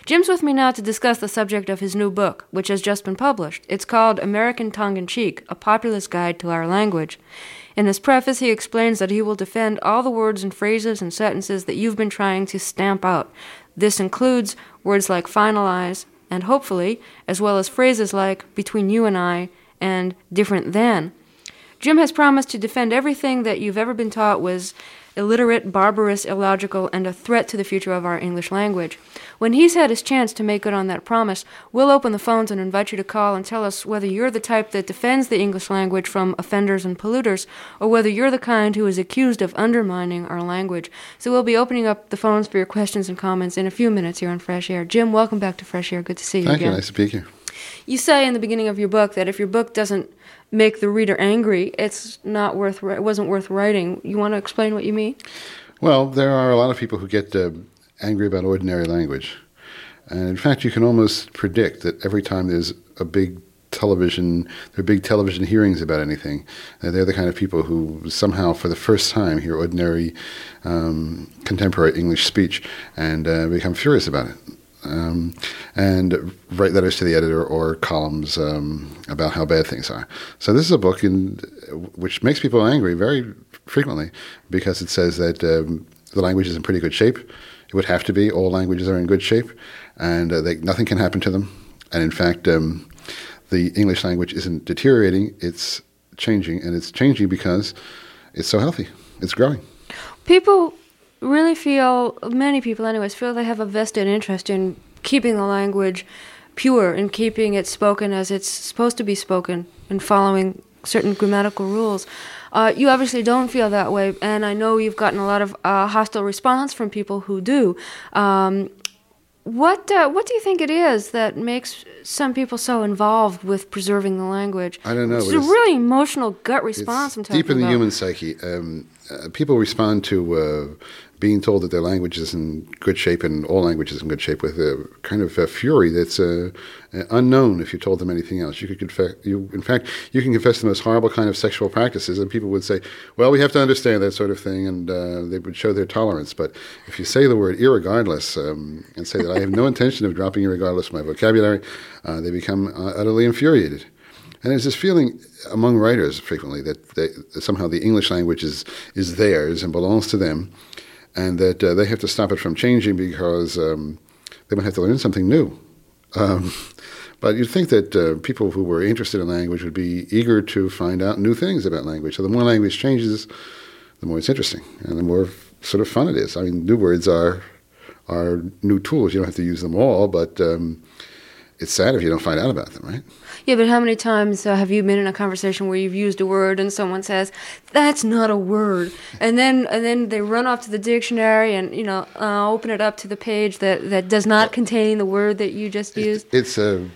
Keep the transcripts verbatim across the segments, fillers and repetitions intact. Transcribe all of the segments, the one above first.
Jim's with me now to discuss the subject of his new book, which has just been published. It's called American Tongue-in-Cheek, A Populist Guide to Our Language. In his preface, he explains that he will defend all the words and phrases and sentences that you've been trying to stamp out. This includes words like finalize and hopefully, as well as phrases like between you and I and different than. Jim has promised to defend everything that you've ever been taught was illiterate, barbarous, illogical, and a threat to the future of our English language. When he's had his chance to make good on that promise, we'll open the phones and invite you to call and tell us whether you're the type that defends the English language from offenders and polluters, or whether you're the kind who is accused of undermining our language. So we'll be opening up the phones for your questions and comments in a few minutes here on Fresh Air. Jim, welcome back to Fresh Air. Good to see you Thank again. you. Nice to be here. You say in the beginning of your book that if your book doesn't make the reader angry, it's not worth. It wasn't worth writing. You want to explain what you mean? Well, there are a lot of people who get uh, angry about ordinary language. And in fact, you can almost predict that every time there's a big television, there are big television hearings about anything, uh, they're the kind of people who somehow for the first time hear ordinary um, contemporary English speech and uh, become furious about it. Um, and write letters to the editor or columns um, about how bad things are. So this is a book in, which makes people angry very frequently because it says that um, the language is in pretty good shape. It would have to be. All languages are in good shape, and uh, they, nothing can happen to them. And in fact, um, the English language isn't deteriorating, it's changing, and it's changing because it's so healthy. It's growing. People really feel, many people anyways, feel they have a vested interest in keeping the language pure and keeping it spoken as it's supposed to be spoken and following certain grammatical rules. Uh, you obviously don't feel that way, and I know you've gotten a lot of uh, hostile response from people who do. Um, what uh, what do you think it is that makes some people so involved with preserving the language? I don't know. It's a really emotional gut response. It's I'm talking deep in the about. human psyche. Um, uh, people respond to uh, being told that their language is in good shape and all languages in good shape with a kind of a fury that's uh, unknown if you told them anything else. You could confess, you, in fact, you can confess the most horrible kind of sexual practices, and people would say, "Well, we have to understand that sort of thing," and uh, they would show their tolerance. But if you say the word "irregardless" um, and say that I have no intention of dropping "irregardless" from my vocabulary, uh, they become uh, utterly infuriated. And there's this feeling among writers frequently that, they, that somehow the English language is, is theirs and belongs to them, and that uh, they have to stop it from changing because um, they might have to learn something new. Um, but you'd think that uh, people who were interested in language would be eager to find out new things about language. So the more language changes, the more it's interesting, and the more sort of fun it is. I mean, new words are are new tools. You don't have to use them all, but um, it's sad if you don't find out about them, right? Yeah, but how many times uh, have you been in a conversation where you've used a word and someone says, "That's not a word," and then and then they run off to the dictionary and you know uh, open it up to the page that, that does not contain the word that you just used? It, it's a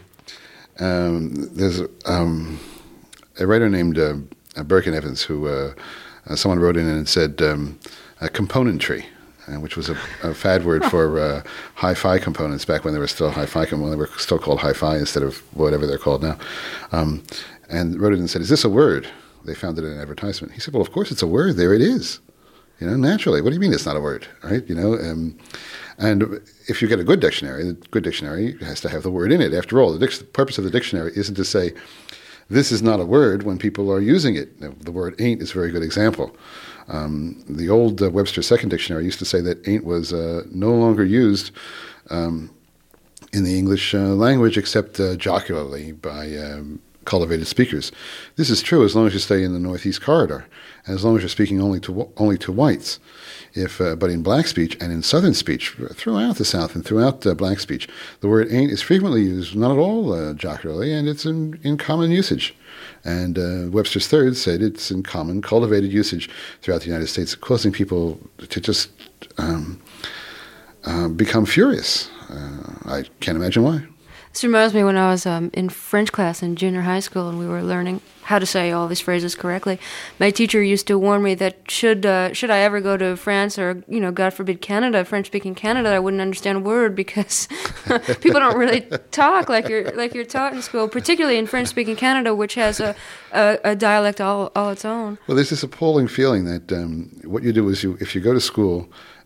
um, there's a, um, a writer named uh, Birkin Evans who uh, uh, someone wrote in and said um, a componentry. Uh, which was a, a fad word for uh, hi-fi components back when they were still hi-fi, when they were still called hi-fi instead of whatever they're called now. Um, and wrote it and said, "Is this a word?" They found it in an advertisement. He said, "Well, of course it's a word. There it is. You know, naturally. What do you mean it's not a word, right? You know, um, and if you get a good dictionary, the good dictionary has to have the word in it. After all, the, dic- the purpose of the dictionary isn't to say this is not a word when people are using it. The word ain't is a very good example. Um, the old uh, Webster's Second Dictionary used to say that ain't was uh, no longer used um, in the English uh, language except uh, jocularly by um, cultivated speakers. This is true as long as you stay in the Northeast Corridor, and as long as you're speaking only to only to whites. If uh, but in black speech and in Southern speech, throughout the South and throughout uh, black speech, the word ain't is frequently used, not at all uh, jocularly, and it's in, in common usage. And uh, Webster's Third said it's in common, cultivated usage throughout the United States, causing people to just um, uh, become furious. Uh, I can't imagine why. This reminds me when I was um, in French class in junior high school and we were learning how to say all these phrases correctly. My teacher used to warn me that should uh, should I ever go to France or, you know, God forbid Canada, French-speaking Canada, I wouldn't understand a word because people don't really talk like you're like you're taught in school, particularly in French-speaking Canada, which has a, a, a dialect all, all its own. Well, there's this appalling feeling that um, what you do is you, if you go to school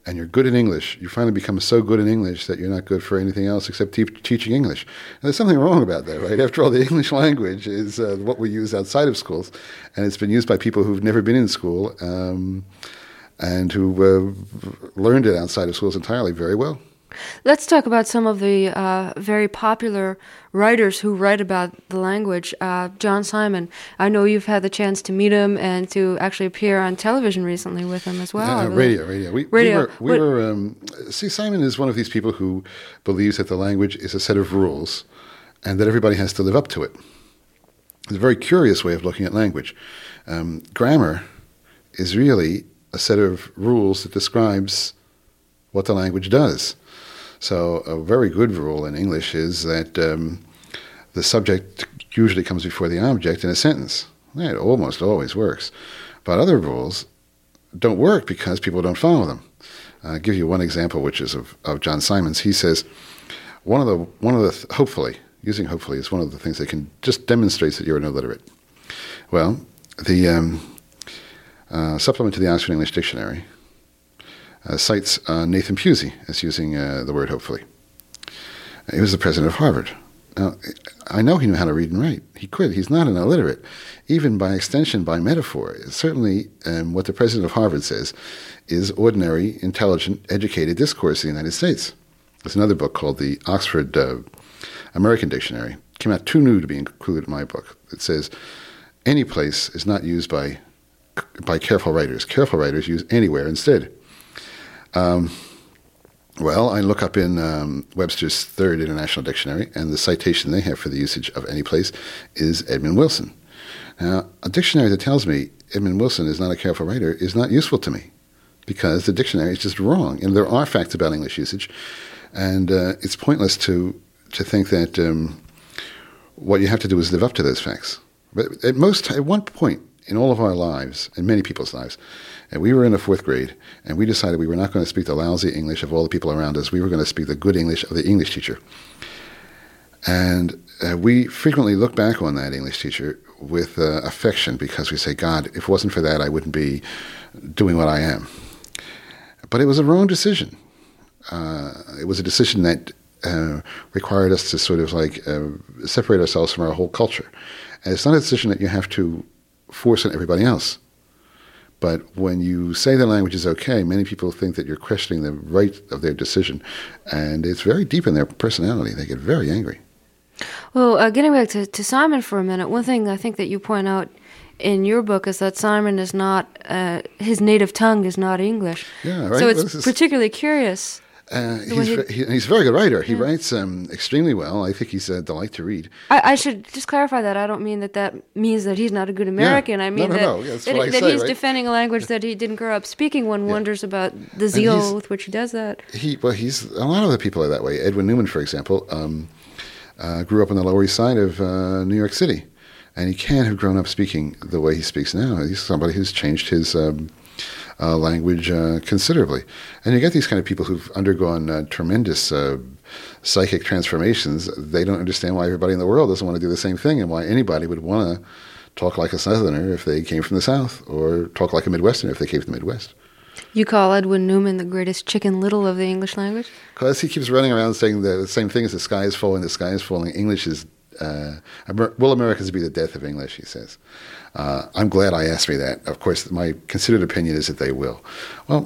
and you're good in English, you finally become so good in English that you're not good for anything else except te- teaching English. And there's something wrong about that, right? After all, the English language is uh, what we use outside of schools, and it's been used by people who've never been in school um, and who uh, learned it outside of schools entirely very well. Let's talk about some of the uh, very popular writers who write about the language. Uh, John Simon, I know you've had the chance to meet him and to actually appear on television recently with him as well. Uh, radio, radio. We, radio. we were, we were um, see, Simon is one of these people who believes that the language is a set of rules and that everybody has to live up to it. It's a very curious way of looking at language. Um, grammar is really a set of rules that describes what the language does. So a very good rule in English is that um, the subject usually comes before the object in a sentence. It almost always works. But other rules don't work because people don't follow them. I'll give you one example, which is of, of John Simon's. He says, one of the, one of the, hopefully, using hopefully is one of the things that can just demonstrates that you're an illiterate. Well, the um, uh, supplement to the Oxford English Dictionary Uh, cites uh, Nathan Pusey as using uh, the word hopefully. He was the president of Harvard. Now, I know he knew how to read and write. He could. He's not an illiterate. Even by extension, by metaphor, certainly um, what the president of Harvard says is ordinary, intelligent, educated discourse in the United States. There's another book called the Oxford uh, American Dictionary. It came out too new to be included in my book. It says, any place is not used by, by careful writers. Careful writers use anywhere instead. Um, well, I look up in um, Webster's Third International Dictionary, and the citation they have for the usage of any place is Edmund Wilson. Now, a dictionary that tells me Edmund Wilson is not a careful writer is not useful to me, because the dictionary is just wrong. And there are facts about English usage, and uh, it's pointless to, to think that um, what you have to do is live up to those facts. But at most, at one point in all of our lives, in many people's lives, and we were in the fourth grade, and we decided we were not going to speak the lousy English of all the people around us. We were going to speak the good English of the English teacher. And uh, we frequently look back on that English teacher with uh, affection, because we say, God, if it wasn't for that, I wouldn't be doing what I am. But it was a wrong decision. Uh, it was a decision that uh, required us to sort of like uh, separate ourselves from our whole culture. And it's not a decision that you have to force on everybody else. But when you say the language is okay, many people think that you're questioning the right of their decision. And it's very deep in their personality. They get very angry. Well, uh, getting back to, to Simon for a minute, one thing I think that you point out in your book is that Simon is not, uh, his native tongue is not English. Yeah, right. So it's well, particularly curious. Uh, he's, he, he, he's a very good writer. He yeah. writes um, extremely well. I think he's a delight to read. I, I should just clarify that. I don't mean that that means that he's not a good American. Yeah. I mean no, no, that, no. Yeah, that, that say, he's right? defending a language that he didn't grow up speaking. One yeah. wonders about the zeal with which he does that. He Well, he's a lot of the people are that way. Edwin Newman, for example, um, uh, grew up on the Lower East Side of uh, New York City. And he can't have grown up speaking the way he speaks now. He's somebody who's changed his um, uh, language uh, considerably. And you get these kind of people who've undergone uh, tremendous uh, psychic transformations. They don't understand why everybody in the world doesn't want to do the same thing, and why anybody would want to talk like a Southerner if they came from the South, or talk like a Midwesterner if they came from the Midwest. You call Edwin Newman the greatest Chicken Little of the English language? Because he keeps running around saying the same thing as the sky is falling, the sky is falling. English is Uh, will Americans be the death of English, he says. Uh, I'm glad I asked me that. Of course, my considered opinion is that they will. Well,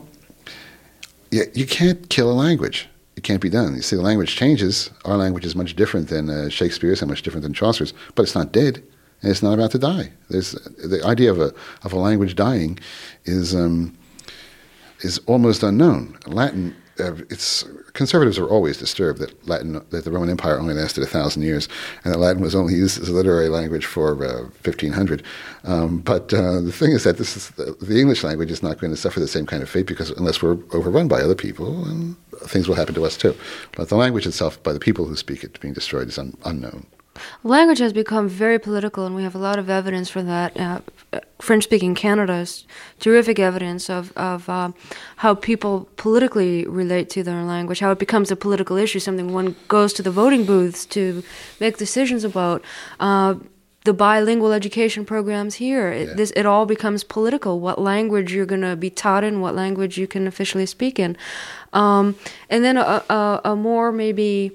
you, you can't kill a language. It can't be done. You see, the language changes. Our language is much different than uh, Shakespeare's and much different than Chaucer's, but it's not dead, and it's not about to die. There's the idea of a of a language dying is um, is almost unknown. Latin. Uh, it's conservatives are always disturbed that Latin, that the Roman Empire only lasted a thousand years, and that Latin was only used as a literary language for uh, fifteen hundred. Um, but uh, the thing is that this is the, the English language is not going to suffer the same kind of fate, because unless we're overrun by other people, and things will happen to us too. But the language itself, by the people who speak it, being destroyed is un- unknown. Language has become very political, and we have a lot of evidence for that. Uh, French-speaking Canada is terrific evidence of, of uh, how people politically relate to their language, how it becomes a political issue, something one goes to the voting booths to make decisions about. Uh, the bilingual education programs here. It, Yeah. this, it all becomes political, what language you're going to be taught in, what language you can officially speak in. Um, and then a, a, a more maybe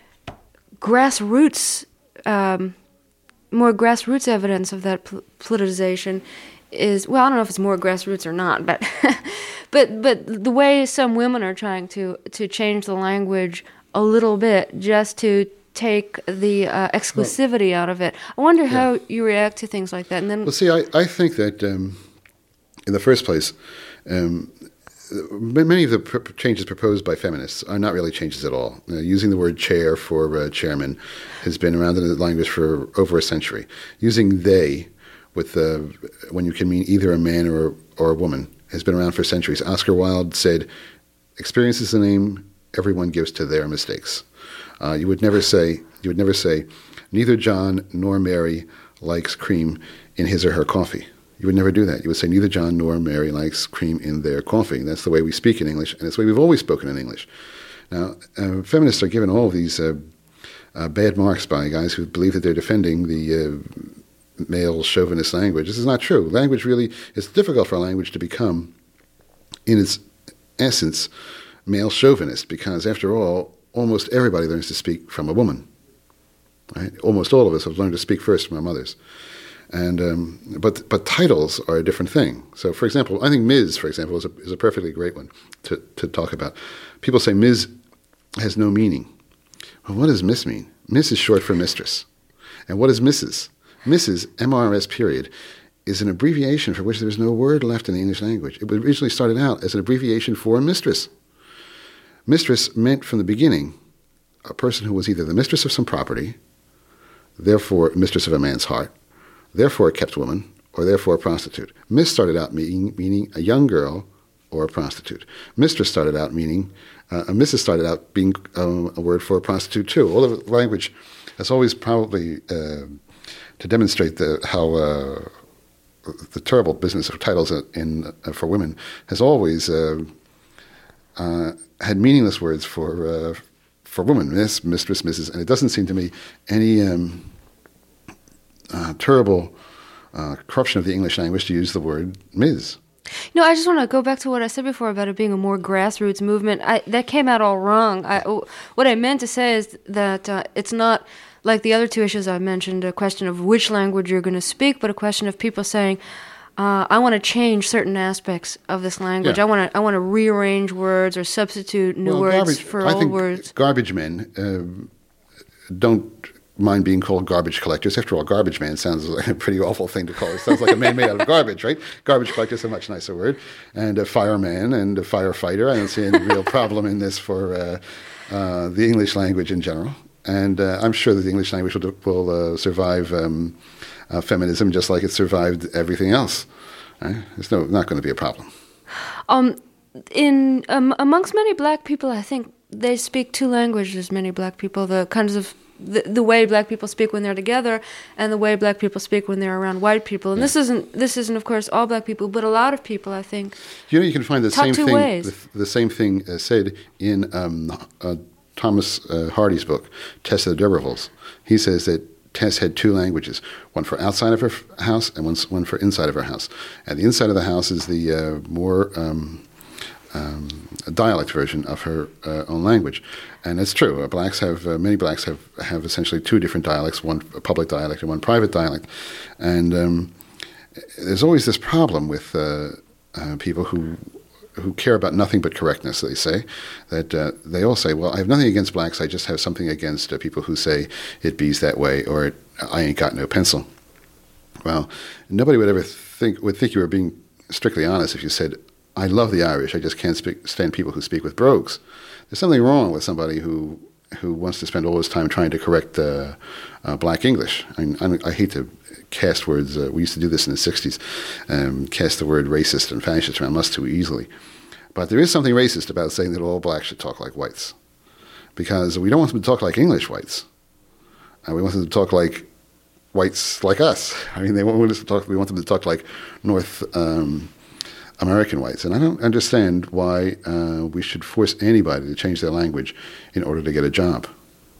grassroots, um, more grassroots evidence of that pol- politicization is, well, I don't know if it's more grassroots or not, but but but the way some women are trying to, to change the language a little bit just to take the uh, exclusivity well, out of it. I wonder how yeah. you react to things like that. And then, well, see, I, I think that um, in the first place, um, many of the pr- changes proposed by feminists are not really changes at all. Uh, using the word chair for uh, chairman has been around in the language for over a century. Using they with uh, when you can mean either a man or or a woman has been around for centuries. Oscar Wilde said, "Experience is the name everyone gives to their mistakes." Uh, you would never say you would never say, "Neither John nor Mary likes cream in his or her coffee." You would never do that. You would say, "Neither John nor Mary likes cream in their coffee." That's the way we speak in English, and it's the way we've always spoken in English. Now, uh, feminists are given all of these uh, uh, bad marks by guys who believe that they're defending the uh, male chauvinist language. This is not true. Language really, it's difficult for a language to become, in its essence, male chauvinist, because after all, almost everybody learns to speak from a woman. Right? Almost all of us have learned to speak first from our mothers. And um, but but titles are a different thing. So, for example, I think Miz, for example, is a, is a perfectly great one to, to talk about. People say Miz has no meaning. Well, what does Miss mean? Miss is short for mistress. And what is Missus? Missus, M R S period, is an abbreviation for which there's no word left in the English language. It originally started out as an abbreviation for mistress. Mistress meant from the beginning a person who was either the mistress of some property, therefore mistress of a man's heart, therefore a kept woman, or therefore a prostitute. Miss started out meaning, meaning a young girl or a prostitute. Mistress started out meaning, uh, a missus started out being um, a word for a prostitute too. All of the language has always probably, uh, to demonstrate the, how uh, the terrible business of titles in, uh, for women, has always uh, uh, had meaningless words for uh, for women, miss, mistress, missus, and it doesn't seem to me any um, uh, terrible uh, corruption of the English language to use the word Miz. No, I just want to go back to what I said before about it being a more grassroots movement. I, that came out all wrong. I, what I meant to say is that uh, it's not like the other two issues I mentioned, a question of which language you're going to speak, but a question of people saying, uh, I want to change certain aspects of this language. Yeah. I want to I want to rearrange words or substitute new well, words garbage, for I old think words. Garbage men uh, don't mind being called garbage collectors. After all, garbage man sounds like a pretty awful thing to call. It sounds like a man made out of garbage, right? Garbage collector is a much nicer word. And a fireman and a firefighter. I don't see any real problem in this for uh, uh, the English language in general. And uh, I'm sure that the English language will, will uh, survive um, uh, feminism just like it survived everything else. Right? It's no, not going to be a problem. Um, in um, amongst many black people, I think they speak two languages. Many black people, the kinds of the, the way black people speak when they're together, and the way black people speak when they're around white people. And yeah. this isn't this isn't of course all black people, but a lot of people, I think. You know, you can find the same two thing. ways. The, the same thing uh, said in um, uh, Thomas uh, Hardy's book, Tess of the D'Urbervilles. He says that Tess had two languages, one for outside of her f- house and one, one for inside of her house. And the inside of the house is the uh, more um, um, dialect version of her uh, own language. And that's true. Uh, blacks have, uh, many blacks have, have essentially two different dialects, one a public dialect and one private dialect. And um, there's always this problem with uh, uh, people who who care about nothing but correctness, they say, that uh, they all say, well, I have nothing against blacks, I just have something against uh, people who say it bees that way, or I ain't got no pencil. Well, nobody would ever think would think you were being strictly honest if you said, I love the Irish, I just can't speak, stand people who speak with brogues. There's something wrong with somebody who who wants to spend all his time trying to correct uh, uh, black English. I, mean, I, I hate to cast words, uh, we used to do this in the sixties, um, cast the word racist and fascist around much too easily. But there is something racist about saying that all blacks should talk like whites, because we don't want them to talk like English whites. Uh, we want them to talk like whites like us. I mean, they want us to talk. We want them to talk like North um, American whites. And I don't understand why uh, we should force anybody to change their language in order to get a job.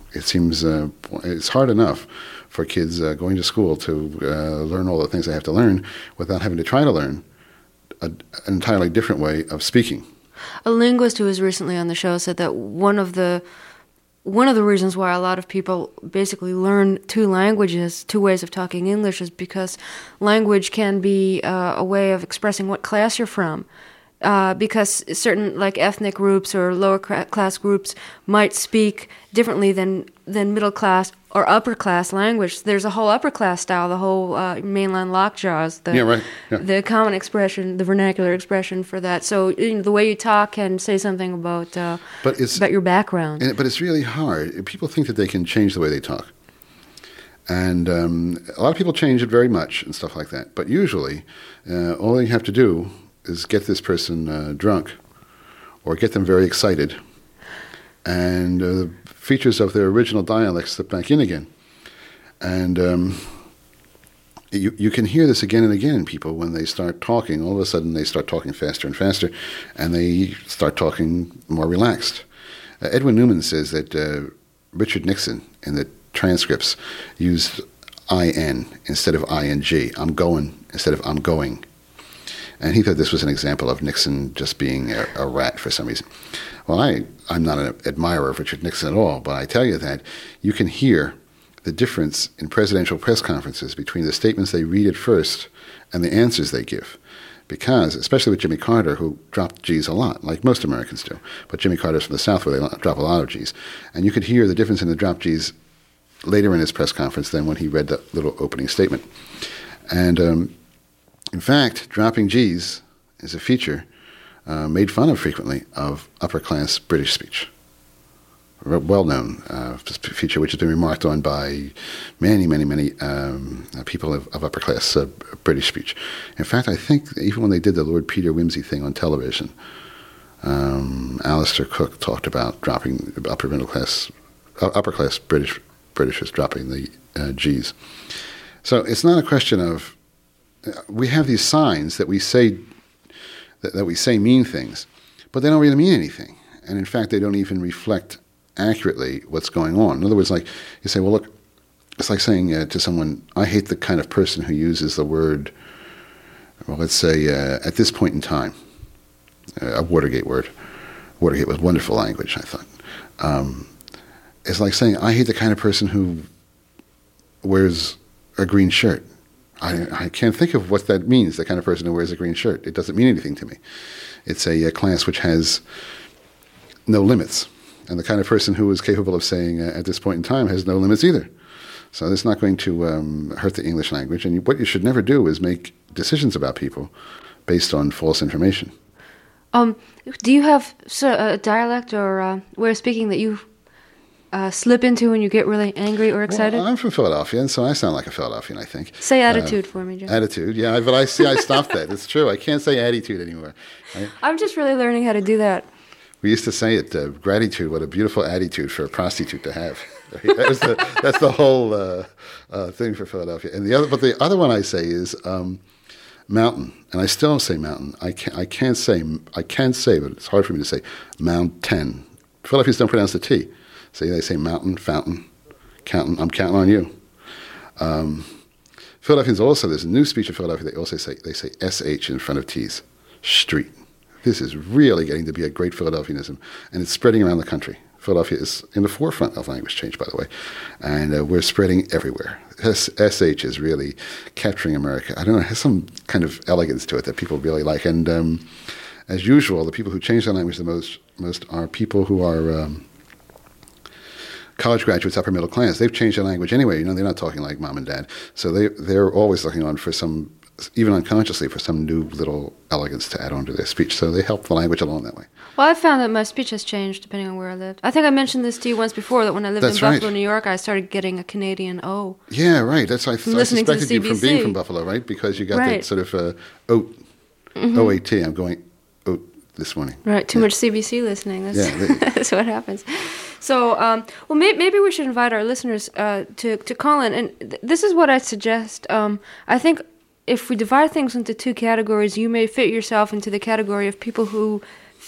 It seems uh, it's hard enough for kids uh, going to school to uh, learn all the things they have to learn without having to try to learn a, an entirely different way of speaking. A linguist who was recently on the show said that one of the one of the reasons why a lot of people basically learn two languages, two ways of talking English, is because language can be uh, a way of expressing what class you're from. Uh, because certain like ethnic groups or lower class groups might speak differently than, than middle class or upper class language. There's a whole upper class style, the whole uh, mainland lockjaws, the, yeah, right. yeah. the common expression, the vernacular expression for that. So you know, the way you talk can say something about uh, but it's, about your background. And, but it's really hard. People think that they can change the way they talk. And um, a lot of people change it very much and stuff like that. But usually, uh, all you have to do is get this person uh, drunk or get them very excited, and uh, the features of their original dialect slip back in again. And um, you, you can hear this again and again in people when they start talking. All of a sudden they start talking faster and faster, and they start talking more relaxed. Uh, Edwin Newman says that uh, Richard Nixon in the transcripts used I N instead of I N G. I'm going instead of I'm going. And he thought this was an example of Nixon just being a, a rat for some reason. Well, I, I'm not an admirer of Richard Nixon at all, but I tell you that you can hear the difference in presidential press conferences between the statements they read at first and the answers they give. Because, especially with Jimmy Carter, who dropped G's a lot, like most Americans do, but Jimmy Carter's from the South where they drop a lot of G's. And you could hear the difference in the drop G's later in his press conference than when he read the little opening statement. And um, in fact, dropping G's is a feature uh, made fun of frequently of upper-class British speech. A well-known uh, feature which has been remarked on by many, many, many um, people of, of upper-class uh, British speech. In fact, I think even when they did the Lord Peter Wimsey thing on television, um, Alistair Cook talked about dropping upper middle class, uh, upper-class British Britishers dropping the uh, G's. So it's not a question of we have these signs that we say that, that we say mean things, but they don't really mean anything. And in fact, they don't even reflect accurately what's going on. In other words, like you say, well, look, it's like saying uh, to someone, I hate the kind of person who uses the word, well, let's say, uh, at this point in time, uh, a Watergate word. Watergate was wonderful language, I thought. Um, it's like saying, I hate the kind of person who wears a green shirt. I, I can't think of what that means, the kind of person who wears a green shirt. It doesn't mean anything to me. It's a, a class which has no limits. And the kind of person who is capable of saying uh, at this point in time has no limits either. So it's not going to um, hurt the English language. And you, what you should never do is make decisions about people based on false information. Um, do you have a dialect or uh, way of speaking that you Uh, slip into when you get really angry or excited? Well, I'm from Philadelphia, and so I sound like a Philadelphian, I think. Say attitude uh, for me, John. Attitude, yeah, but I see I stopped that. It's true. I can't say attitude anymore. I, I'm just really learning how to do that. We used to say it, uh, gratitude, what a beautiful attitude for a prostitute to have. Right? That was the, that's the whole uh, uh, thing for Philadelphia. And the other, but the other one I say is um, mountain, and I still say mountain. I can't, I can't say, I can say, but it's hard for me to say mountain. Philadelphians don't pronounce the T. See, they say mountain, fountain, counting. I'm counting on you. Um, Philadelphians also, there's a new speech in Philadelphia, they also say, they say S H in front of T's, street. This is really getting to be a great Philadelphianism, and it's spreading around the country. Philadelphia is in the forefront of language change, by the way, and uh, we're spreading everywhere. S- SH is really capturing America. I don't know, it has some kind of elegance to it that people really like, and um, as usual, the people who change their language the most, most are people who are Um, college graduates, upper middle class. They've changed their language anyway. You know, they're not talking like mom and dad. So they, they're always looking on for some, even unconsciously, for some new little elegance to add on to their speech. So they help the language along that way. Well, I've found that my speech has changed depending on where I lived. I think I mentioned this to you once before, that when I lived That's in Buffalo, right. New York, I started getting a Canadian O. Yeah, right. That's I, I suspected you from being from C B C. Buffalo, right? Because you got Right. that sort of uh, oat, mm-hmm. O A T. I'm going oat this morning. Right, too yeah. much C B C listening. That's, Yeah, they, that's what happens. So, um, well, may, maybe we should invite our listeners uh, to, to call in. And th- this is what I suggest. Um, I think if we divide things into two categories, you may fit yourself into the category of people who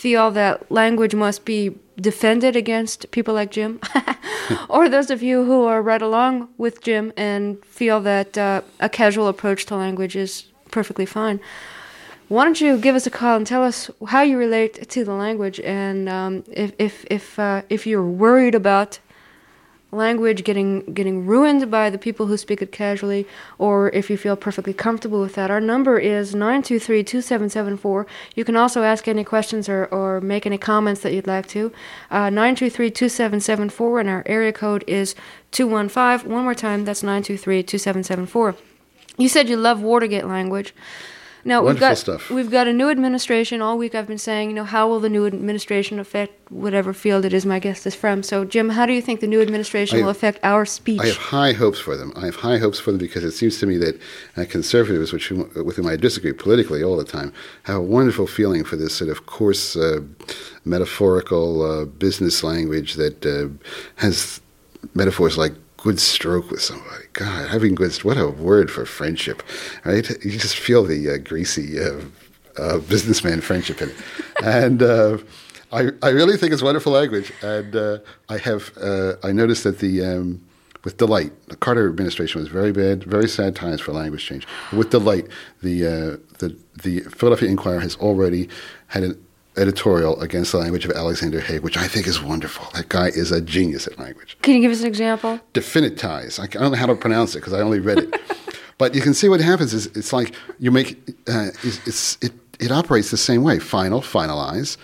feel that language must be defended against people like Jim, or those of you who are right along with Jim and feel that uh, a casual approach to language is perfectly fine. Why don't you give us a call and tell us how you relate to the language, and um, if if if uh, if you're worried about language getting getting ruined by the people who speak it casually, or if you feel perfectly comfortable with that. Our number is nine two three, two seven seven four. You can also ask any questions or, or make any comments that you'd like to. Uh, nine two three, two seven seven four, and our area code is two one five. One more time, that's nine two three, two seven seven four. You said you love Watergate language. Now, we've Wonderful got, stuff. We've got a new administration. All week I've been saying, you know, how will the new administration affect whatever field it is my guest is from? So, Jim, how do you think the new administration have, will affect our speech? I have high hopes for them. I have high hopes for them because it seems to me that uh, conservatives, which with whom I disagree politically all the time, have a wonderful feeling for this sort of coarse, uh, metaphorical uh, business language that uh, has metaphors like good stroke with somebody. God, having good, what a word for friendship, right? You just feel the uh, greasy uh, uh, businessman friendship in it. And uh, I, I really think it's wonderful language. And uh, I have, uh, I noticed that the, um, with delight, the Carter administration was very bad, very sad times for language change. With delight, the, uh, the, the Philadelphia Inquirer has already had an editorial against the language of Alexander Haig, which I think is wonderful. That guy is a genius at language. Can you give us an example? Definitize. I don't know how to pronounce it because I only read it. But you can see what happens is it's like you make, uh, it's, it's, it, it operates the same way. Final, finalize,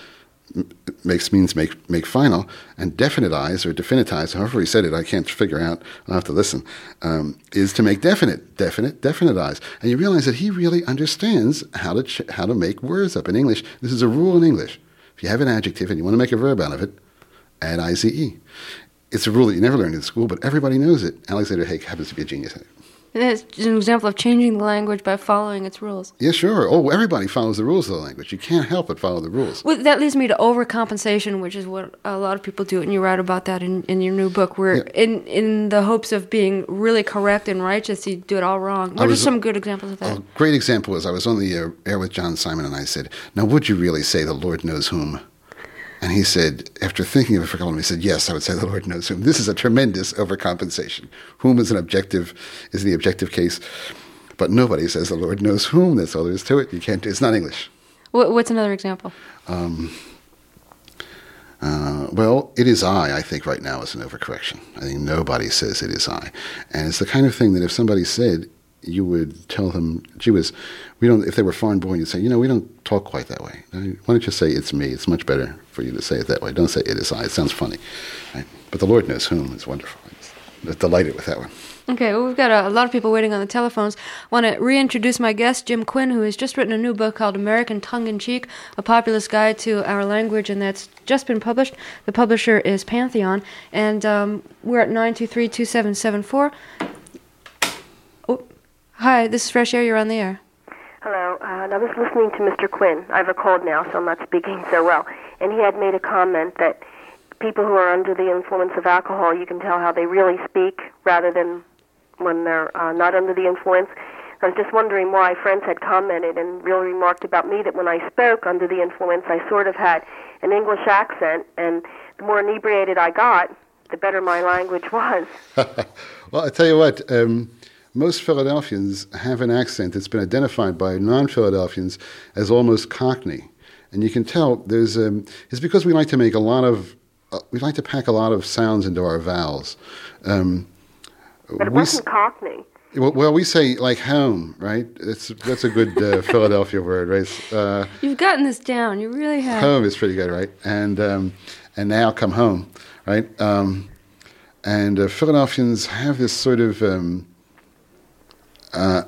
makes means make make final, and definitize or definitize, however he said it, I can't figure out, I'll have to listen, um, is to make definite, definite, definitize. And you realize that he really understands how to ch- how to make words up in English. This is a rule in English. If you have an adjective and you want to make a verb out of it, add I Z E. It's a rule that you never learned in school, but everybody knows it. Alexander Haig happens to be a genius at it. It's an example of changing the language by following its rules. Yeah, sure. Oh, everybody follows the rules of the language. You can't help but follow the rules. Well, that leads me to overcompensation, which is what a lot of people do, and you write about that in, in your new book, where yeah. in, in the hopes of being really correct and righteous, you do it all wrong. What was, are some good examples of that? A great example is I was on the uh, air with John Simon, and I said, now would you really say the Lord knows whom? And he said, after thinking of it for a couple of minutes, he said, yes, I would say the Lord knows whom. This is a tremendous overcompensation. Whom is an objective, is the objective case. But nobody says the Lord knows whom. That's all there is to it. You can't, it's not English. What's another example? Um, uh, well, it is I, I think right now is an overcorrection. I think nobody says it is I. And it's the kind of thing that if somebody said, you would tell them, gee whiz, we don't, if they were foreign born, you'd say, you know, we don't talk quite that way. Why don't you say it's me? It's much better for you to say it that way. Don't say it is I. It sounds funny. Right? But the Lord knows whom is wonderful. I'm delighted with that one. Okay, well, we've got a, a lot of people waiting on the telephones. I want to reintroduce my guest, Jim Quinn, who has just written a new book called American Tongue-in-Cheek, A Populist Guide to Our Language, and that's just been published. The publisher is Pantheon, and um, we're at nine two three, two seven seven four. Oh, hi, this is Fresh Air. You're on the air. Hello. Uh, I was listening to Mister Quinn. I have a cold now, so I'm not speaking so well. And he had made a comment that people who are under the influence of alcohol, you can tell how they really speak rather than when they're uh, not under the influence. I was just wondering why friends had commented and really remarked about me that when I spoke under the influence, I sort of had an English accent, and the more inebriated I got, the better my language was. Well, I tell you what, um, most Philadelphians have an accent that's been identified by non-Philadelphians as almost Cockney. And you can tell there's um, it's because we like to make a lot of, uh, we like to pack a lot of sounds into our vowels. Um, but it wasn't s- Cockney. Well, well, we say like home, right? It's, that's a good uh, Philadelphia word, right? Uh, You've gotten this down. You really have. Home is pretty good, right? And um, and now come home, right? Um, and uh, Philadelphians have this sort of um, uh,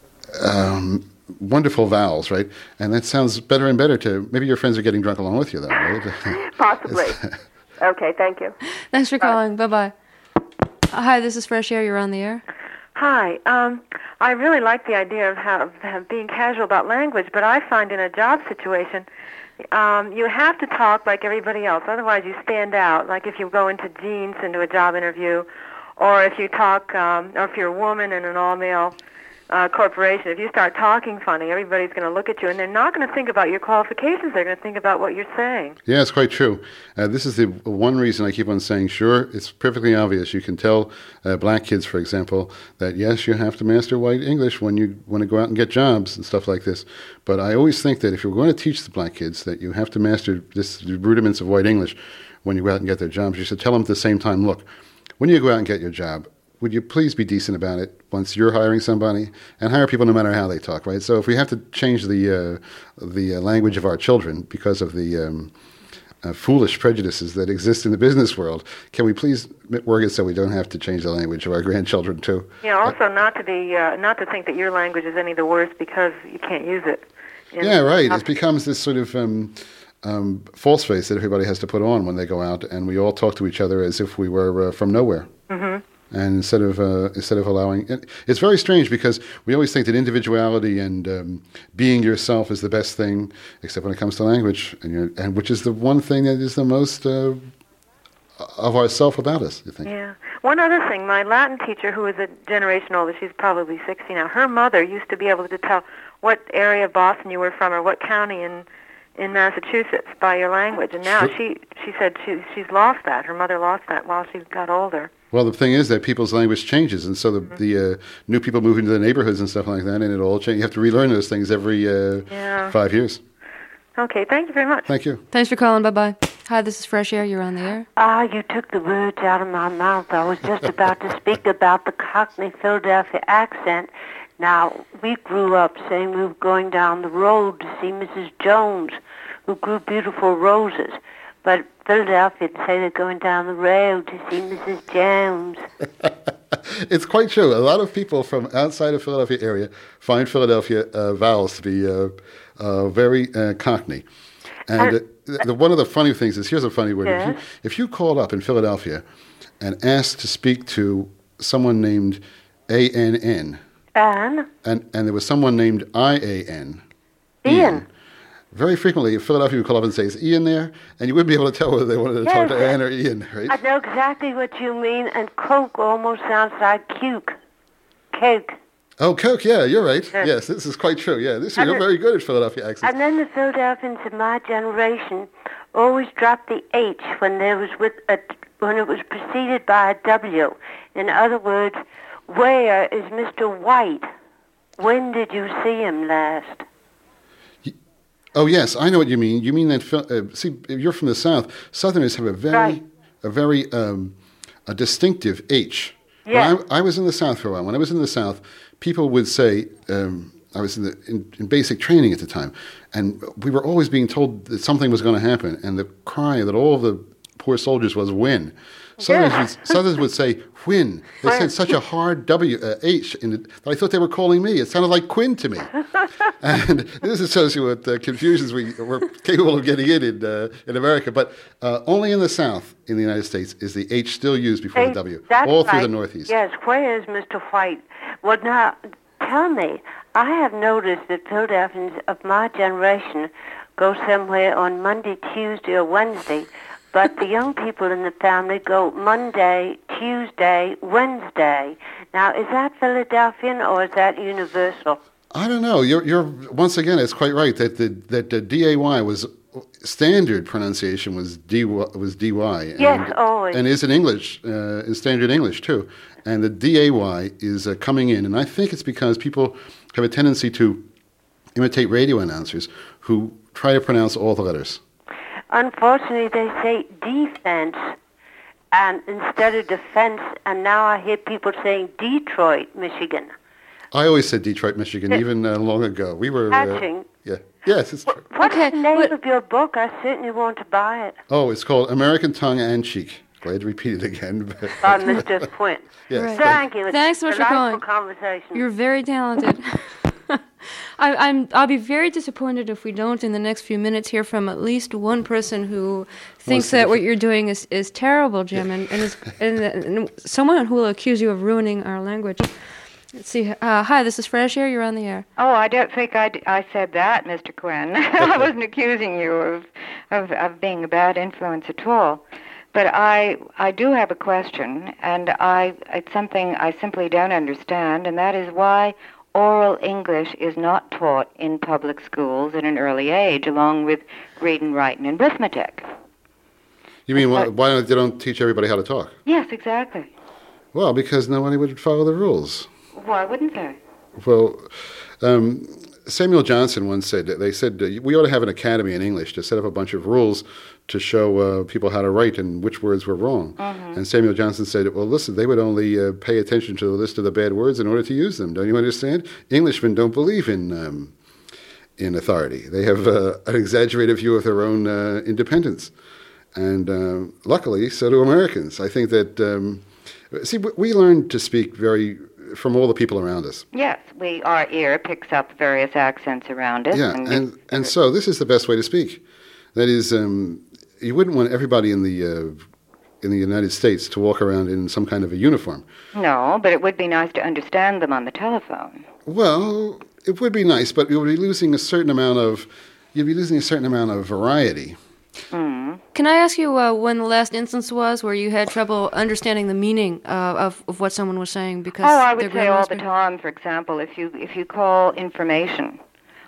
um, wonderful vowels, right? And that sounds better and better to, maybe your friends are getting drunk along with you, though, right? Possibly. Okay, thank you. Thanks for calling. Bye. Bye-bye. Uh, hi, this is Fresh Air. You're on the air. Hi. Um, I really like the idea of, how, of being casual about language, but I find in a job situation, um, you have to talk like everybody else. Otherwise, you stand out. Like if you go into jeans into a job interview, or if you talk, um, or if you're a woman in an all-male uh, corporation, if you start talking funny, everybody's going to look at you, and they're not going to think about your qualifications. They're going to think about what you're saying. Yeah, it's quite true. Uh, this is the one reason I keep on saying, sure, it's perfectly obvious. You can tell uh, black kids, for example, that yes, you have to master white English when you want to go out and get jobs and stuff like this. But I always think that if you're going to teach the black kids that you have to master this, the rudiments of white English when you go out and get their jobs, you should tell them at the same time, look, when you go out and get your job, would you please be decent about it once you're hiring somebody, and hire people no matter how they talk, right? So if we have to change the uh, the uh, language of our children because of the um, uh, foolish prejudices that exist in the business world, can we please work it so we don't have to change the language of our grandchildren too? Yeah. Also, uh, not to be uh, not to think that your language is any the worse because you can't use it. Yeah, right. It becomes this sort of um, um, false face that everybody has to put on when they go out, and we all talk to each other as if we were uh, from nowhere. Mm-hmm. And instead of uh, instead of allowing it, it's very strange because we always think that individuality and um, being yourself is the best thing, except when it comes to language, and you're, and which is the one thing that is the most uh, of ourself about us. You think? Yeah. One other thing, my Latin teacher, who is a generation older, she's probably sixty now. Her mother used to be able to tell what area of Boston you were from or what county in in Massachusetts by your language, and now she she said she she's lost that. Her mother lost that while she got older. Well, the thing is that people's language changes, and so the, mm-hmm. the uh, new people move into the neighborhoods and stuff like that, and it all changes. You have to relearn those things every uh, yeah. five years. Okay, thank you very much. Thank you. Thanks for calling. Bye-bye. Hi, this is Fresh Air. You're on the air. Ah, you took the words out of my mouth. I was just about to speak about the Cockney Philadelphia accent. Now, we grew up saying we were going down the road to see Missus Jones, who grew beautiful roses. But Philadelphia say they're going down the road to see Missus Jones. It's quite true. A lot of people from outside of Philadelphia area find Philadelphia uh, vowels to be uh, uh, very uh, Cockney. And uh, the, the, one of the funny things is, here's a funny word. Yeah. If, you, if you called up in Philadelphia and asked to speak to someone named A N N, Anne? And, and there was someone named I A N, Ian. Ian. Very frequently, Philadelphia would call up and say, is Ian there? And you wouldn't be able to tell whether they wanted to yes. talk to Ann or Ian, right? I know exactly what you mean, and Coke almost sounds like Coke. Coke. Oh, Coke, yeah, you're right. Yes, yes this is quite true. Yeah, this, and you're the, very good at Philadelphia accents. And then the Philadelphians of my generation always dropped the H when there was with a, when it was preceded by a W. In other words, where is Mister White? When did you see him last? Oh, yes, I know what you mean. You mean that, uh, see, if you're from the South, Southerners have a very, right. a very um, a distinctive H. Yeah. When I, I was in the South for a while. When I was in the South, people would say, um, I was in, the, in, in basic training at the time, and we were always being told that something was going to happen, and the cry that all the poor soldiers was when. Southerners, Yeah. would, Southerners would say, when. They When. said such a hard W, uh, H, in it, that I thought they were calling me. It sounded like Quinn to me. And this is associated with uh, confusions we were capable of getting in in, uh, in America. But uh, only in the South, in the United States, is the H still used before Hey, the W, that's all through right. the Northeast. Yes, where is Mister White? Well, now, tell me, I have noticed that Philadelphians of my generation go somewhere on Monday, Tuesday, or Wednesday, but the young people in the family go Monday, Tuesday, Wednesday. Now, is that Philadelphian or is that universal? I don't know. You're, you're once again, it's quite right that the that the D A Y was standard pronunciation was D was D Y. And, Yes, always. And is in English, uh, in standard English too. And the D A Y is uh, coming in, and I think it's because people have a tendency to imitate radio announcers who try to pronounce all the letters. Unfortunately, they say defense and instead of defense, and now I hear people saying Detroit, Michigan. I always said Detroit, Michigan, even uh, long ago. We were... Uh, Hatching. yeah. Yes, it's true. What's Okay, the name what- of your book? I certainly want to buy it. Oh, it's called American Tongue and Cheek. Glad to repeat it again. but- By Mister Quinn. Yes, Right. Thank you. It's Thanks so a much for delightful calling. conversation. You're very talented. I, I'm. I'll be very disappointed if we don't, in the next few minutes, hear from at least one person who thinks Wants to that def- what you're doing is, is terrible, Jim, and and, is, and, and someone who will accuse you of ruining our language. Let's see. Uh, hi, this is Fresh Air. You're on the air. Oh, I don't think I, d- I said that, Mister Quinn. I wasn't accusing you of, of of being a bad influence at all. But I I do have a question, and I it's something I simply don't understand, and that is why oral English is not taught in public schools at an early age, along with reading, writing, and arithmetic. You mean why, why don't they don't teach everybody how to talk? Yes, exactly. Well, because nobody would follow the rules. Why wouldn't they? Well, um, Samuel Johnson once said that they said uh, we ought to have an academy in English to set up a bunch of rules to show uh, people how to write and which words were wrong. Mm-hmm. And Samuel Johnson said, well, listen, they would only uh, pay attention to the list of the bad words in order to use them. Don't you understand? Englishmen don't believe in um, in authority. They have uh, an exaggerated view of their own uh, independence. And uh, luckily, so do Americans. I think that, um, see, we learn to speak very from all the people around us. Yes, we our ear picks up various accents around us. Yeah, and and, and so this is the best way to speak. That is, um, you wouldn't want everybody in the uh, in the United States to walk around in some kind of a uniform. No, but it would be nice to understand them on the telephone. Well, it would be nice, but you would be losing a certain amount of you'd be losing a certain amount of variety. Mm. Can I ask you uh, when the last instance was where you had trouble understanding the meaning uh, of of what someone was saying? Because oh, I would their say grammar all was the being- time. For example, if you if you call information,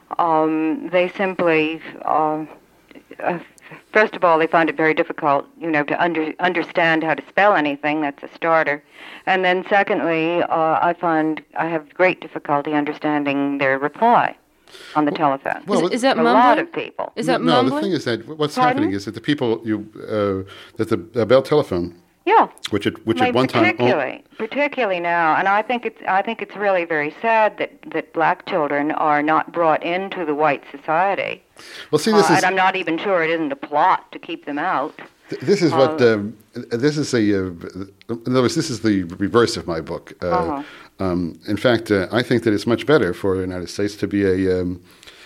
um, they simply uh, uh, first of all they find it very difficult, you know, to under, understand how to spell anything. That's a starter, and then secondly, uh, I find I have great difficulty understanding their reply on the telephone. Well, is, is that a mumbling? lot of people. Is that no, mumbling? the thing is that what's Pardon? happening is that the people you uh, that the uh, Bell telephone, Yeah. which at which Like, at one time, particularly, particularly now, and I think it's I think it's really very sad that, that black children are not brought into the white society. well, see, this Uh, is and I'm not even sure it isn't a plot to keep them out. th- this is what um, this is a uh, in other words, this is the reverse of my book. Uh, Uh-huh. um, in fact, uh, I think that it's much better for the United States to be a um,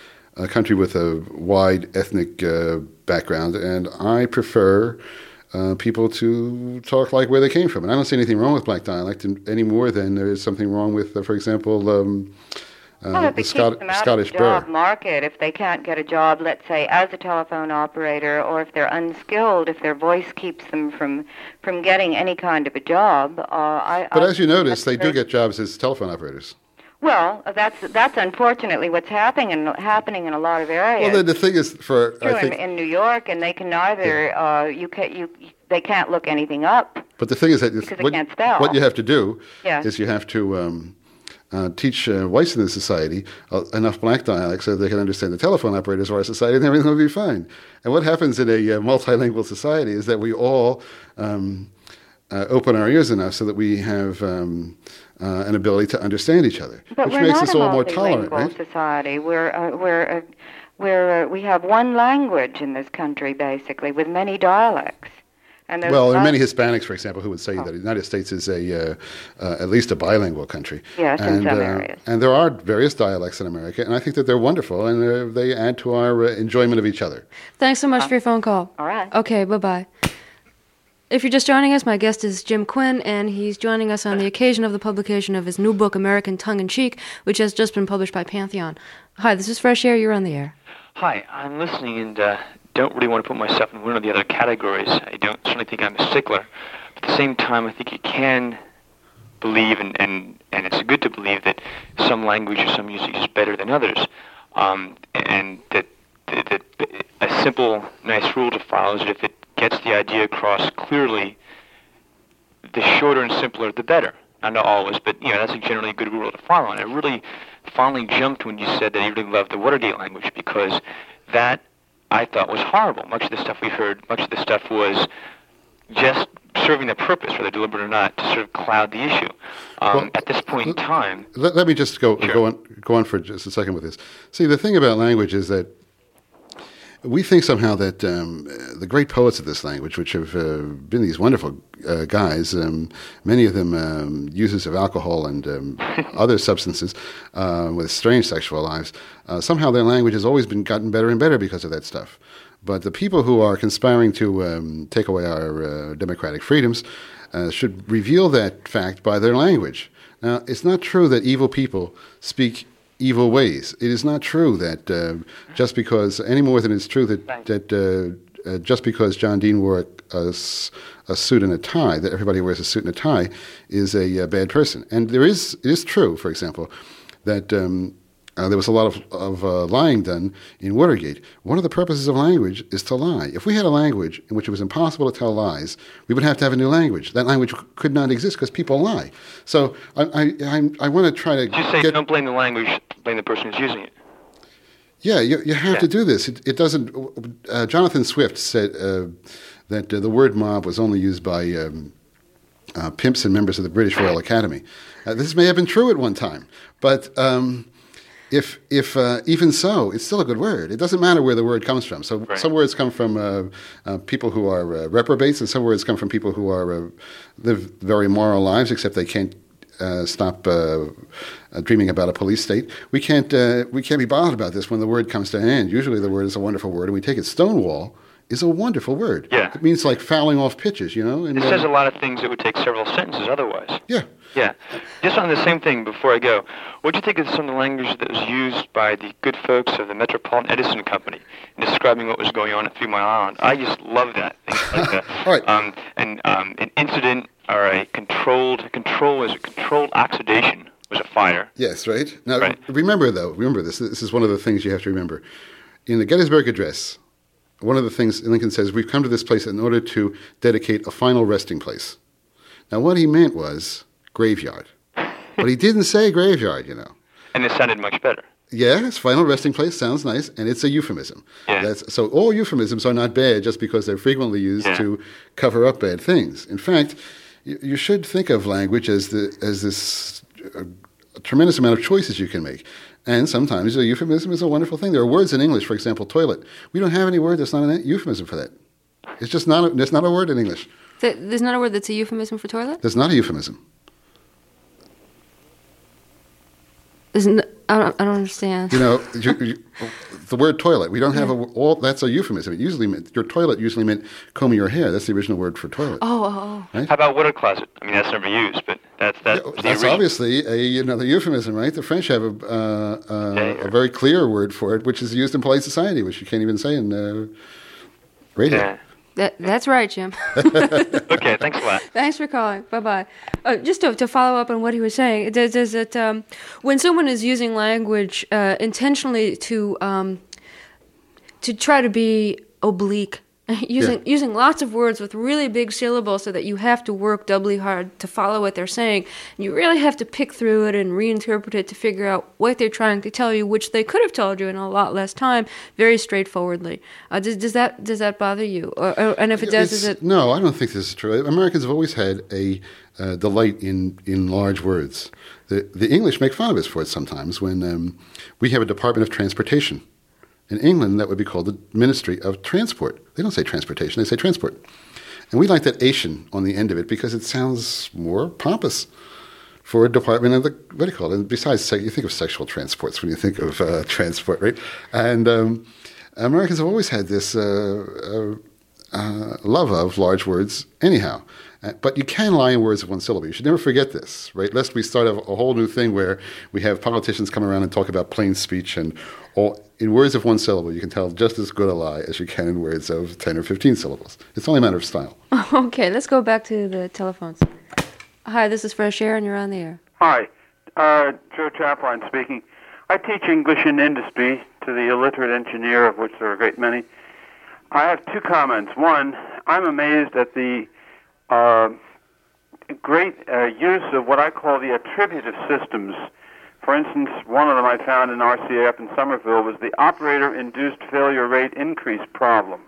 a country with a wide ethnic uh, background, and I prefer uh, people to talk like where they came from. And I don't see anything wrong with black dialect in, any more than there is something wrong with, uh, for example, um, uh, Well, if the it Scot- keeps them out Scottish of the job burr. market, if they can't get a job, let's say, as a telephone operator, or if they're unskilled, if their voice keeps them from from getting any kind of a job, uh, I. But I as you think notice, that's they do very- get jobs as telephone operators. Well, that's that's unfortunately what's happening in, happening in a lot of areas. Well, then the thing is, for True, I think, in, in New York, and they can neither uh, you can you they can't look anything up. but the thing is that it's- Because they what, can't spell. what you have to do Yes. is you have to um, uh, teach uh, whites in the society uh, enough black dialects so they can understand the telephone operators of our society, and everything will be fine. And what happens in a uh, multilingual society is that we all um, uh, open our ears enough so that we have um, uh, an ability to understand each other, But which we're makes not us a all more tolerant, multilingual right? society. We're uh, we're uh, we're uh, we have one language in this country basically, with many dialects. And there's Well, there are lots- many Hispanics, for example, who would say that the United States is a uh, uh, at least a bilingual country. Yes, in and, some uh, areas. And there are various dialects in America, and I think that they're wonderful, and uh, they add to our uh, enjoyment of each other. Thanks so much for your phone call. All right. Okay, bye-bye. If you're just joining us, my guest is Jim Quinn, and he's joining us on the occasion of the publication of his new book, American Tongue-in-Cheek, which has just been published by Pantheon. Hi, this is Fresh Air. You're on the air. Hi, I'm listening and uh, don't really want to put myself in one of the other categories. I don't certainly think I'm a stickler. But at the same time, I think you can believe, and, and, and it's good to believe, that some language or some music is better than others. Um, and that, that, that a simple, nice rule to follow is that if it gets the idea across clearly, the shorter and simpler, the better. Not always, but you know that's a generally good rule to follow. And I really finally jumped when you said that you really loved the Watergate language, because that I thought was horrible. Much of the stuff we heard, much of the stuff was just serving a purpose, whether deliberate or not, to sort of cloud the issue. Um, Well, at this point in time, Let, let me just go Sure. go on go on for just a second with this. See, the thing about language is that we think somehow that um, the great poets of this language, which have uh, been these wonderful uh, guys, um, many of them um, users of alcohol and um, other substances uh, with strange sexual lives, uh, somehow their language has always been gotten better and better because of that stuff. But the people who are conspiring to um, take away our uh, democratic freedoms uh, should reveal that fact by their language. Now, it's not true that evil people speak evil ways. It is not true that uh, just because, any more than it's true that, that uh, uh, just because John Dean wore a, a s- a suit and a tie, that everybody wears a suit and a tie, is a uh, bad person. And there is, it is true, for example, that um, uh, there was a lot of, of uh, lying done in Watergate. One of the purposes of language is to lie. If we had a language in which it was impossible to tell lies, we would have to have a new language. That language could not exist because people lie. So I I, I, I want to try to You say get, don't blame the language, blame the person who's using it. Yeah, you, you have Yeah. to do this. It, it doesn't. Uh, Jonathan Swift said uh, that uh, the word mob was only used by um, uh, pimps and members of the British Royal Academy. Uh, this may have been true at one time, but um, if if uh, even so, it's still a good word. It doesn't matter where the word comes from. So Right. some words come from uh, uh, people who are uh, reprobates, and some words come from people who are uh, live very moral lives, except they can't uh, stop uh, uh, dreaming about a police state. We can't uh, we can't be bothered about this when the word comes to an end. Usually, the word is a wonderful word, and we take it. Stonewall is a wonderful word. Yeah. It means like fouling off pitches, you know. And, It uh, says a lot of things that would take several sentences otherwise. Yeah. Yeah. Just on the same thing before I go, what do you think of some of the language that was used by the good folks of the Metropolitan Edison Company in describing what was going on at Three Mile Island? I just love that. Things like that. All right. Um, and um, an incident or a controlled, control was a controlled oxidation was a fire. Yes, right? Now, Right. remember, though, remember this. This is one of the things you have to remember. In the Gettysburg Address, one of the things Lincoln says, we've come to this place in order to dedicate a final resting place. Now, what he meant was graveyard. But he didn't say graveyard, you know. And it sounded much better. Yes, final resting place sounds nice, and it's a euphemism. Yeah. That's, so all euphemisms are not bad just because they're frequently used Yeah. to cover up bad things. In fact, you, you should think of language as the as this uh, tremendous amount of choices you can make. And sometimes a euphemism is a wonderful thing. There are words in English, for example, toilet. We don't have any word that's not a euphemism for that. It's just not a, there's not a word in English. Th- There's not a word that's a euphemism for toilet? There's not a euphemism. Isn't I don't I don't understand. You know, you, you, the word toilet. We don't have a all. That's a euphemism. It usually meant your toilet usually meant combing your hair. That's the original word for toilet. Oh, oh, oh. How about water closet? I mean, that's never used, but that's that's Yeah, the that's original. obviously a, another euphemism, right? The French have a, uh, uh, Yeah, a very clear word for it, which is used in polite society, which you can't even say in uh, radio. Yeah. That, that's right, Jim. Okay, thanks a lot. Thanks for calling. Bye bye. Uh, just to, to follow up on what he was saying, does, does it um, when someone is using language uh, intentionally to um, to try to be oblique, using Yeah. using lots of words with really big syllables, so that you have to work doubly hard to follow what they're saying. You really have to pick through it and reinterpret it to figure out what they're trying to tell you, which they could have told you in a lot less time, very straightforwardly. Uh, does, does that does that bother you? Or, or, and if it does, is It's- it? No, I don't think this is true. Americans have always had a uh, delight in, in large words. The, the English make fun of us for it sometimes when um, we have a Department of Transportation. In England, that would be called the Ministry of Transport. They don't say transportation, they say transport. And we like that Asian on the end of it because it sounds more pompous for a department of the, what do you call it? And besides, se- you think of sexual transports when you think of uh, transport, right? And um, Americans have always had this uh, uh, uh, love of large words anyhow. Uh, but you can lie in words of one syllable. You should never forget this, right? Lest we start a, a whole new thing where we have politicians come around and talk about plain speech and all, in words of one syllable, you can tell just as good a lie as you can in words of ten or fifteen syllables. It's only a matter of style. Okay, let's go back to the telephones. Hi, this is Fresh Air, and you're on the air. Hi, uh, Joe Chaplin speaking. I teach English in industry to the illiterate engineer, of which there are a great many. I have two comments. One, I'm amazed at the uh, great uh, use of what I call the attributive systems. For instance, one of them I found in R C A up in Somerville was the operator-induced failure rate increase problem.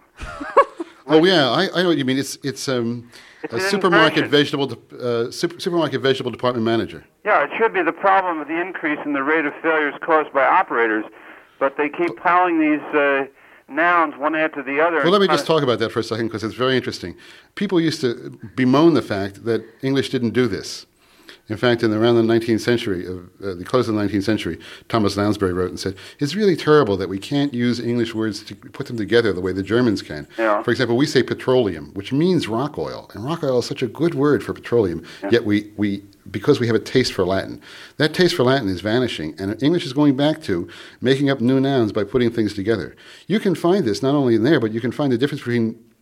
Oh yeah, I, I know what you mean. It's it's um, It's a an supermarket inversion. vegetable de- uh, super, supermarket vegetable department manager. Yeah, it should be the problem of the increase in the rate of failures caused by operators, but they keep piling these uh, nouns one after the other. Well, let me and just kinda- talk about that for a second because it's very interesting. People used to bemoan the fact that English didn't do this. In fact, in around the nineteenth century, uh, uh, the close of the nineteenth century, Thomas Lounsbury wrote and said, it's really terrible that we can't use English words to put them together the way the Germans can. Yeah. For example, we say petroleum, which means rock oil, and rock oil is such a good word for petroleum, yet we, we, because we have a taste for Latin, that taste for Latin is vanishing, and English is going back to making up new nouns by putting things together. You can find this not only in there, but you can find the difference between